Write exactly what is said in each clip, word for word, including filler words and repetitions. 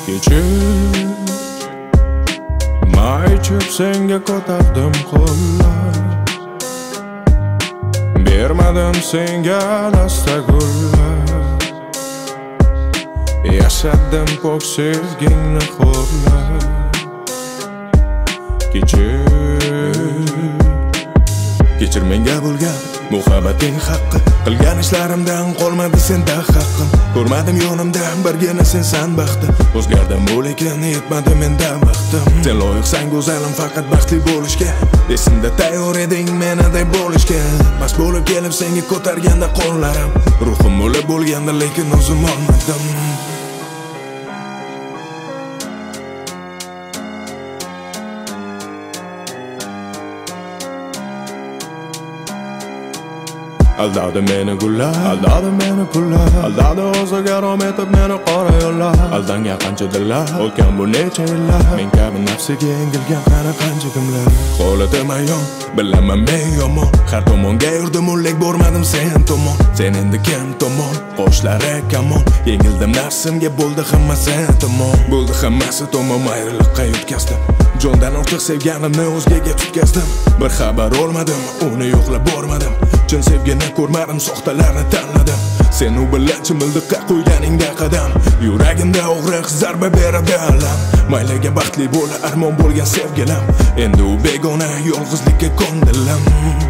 Kechir maychib senga ko'tardim qo'llar, bermadim senga asta gullar, yashadim pok sevgingni xo'rlab. Kechir kechir menga bo'lgan muhabbating haqqi, qilgan ishlarimdan qolmadi senda haqqim. Ko'rmadim yonimdan birgina sensan baxtim, o'zgardim bu lekin yetmadi menda vaqtim. Sen loyiqsan go'zalim faqat baxtli bo'lishga, esimda tayyor eding meniday bo'lishga. Mas bo'lib kelib senga ko'targanda qo'llarim, ruhim o'lib bo'lganda lekin o'zim olmadim. Aldadi meni gullar, aldadi meni pullar, aldadi o'ziga rom etib meni qora yo'llar. Aldangan qancha dillar, o'tgan bu necha yillar, men kabi nafsiga engilgan qani qancha kimlar. Holatim ayon, bilaman men yomon, har tomonga yurdim o'lik bormadim sen tomon. Sen endi kim tomon, qoshlari kamon, yengildim nafsimga bo'ldi hammasi tomon. Bo'ldi hammasi tomon, ayriliqqa yutkazdim. Jondan ortiq sevganimni o'zgaga tutkazdim. Bir xabar olmadim, uni yo'qlab bormadim. Chin sevgini ko'rmadim, soxtalarni tanladim. Sen u bilan chimildiqqa qo'yganingda qadam, yuragimda og'riq zarba beradi alam. Mayliga baxtli bo'l, armon bo'lgan sevgilim, endi u begona yolg'izlikka ko'ndilim.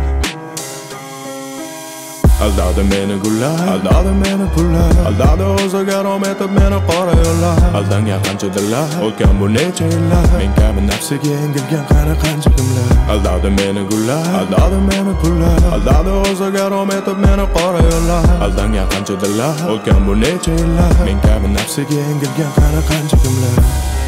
Aldadi meni gullar, aldadi meni pullar, aldadi o'ziga rom etib meni qora yo'llar. Aldangan qancha dillar, o'tgan bu necha yillar, men kabi nafsiga engilgan qani qancha kimlar. Aldadi meni gullar, aldadi meni pullar, aldadi o'ziga rom etib meni qora yo'llar. Aldangan qancha dillar, o'tgan bu necha yillar, men kabi nafsiga engilgan qani qancha kimlar.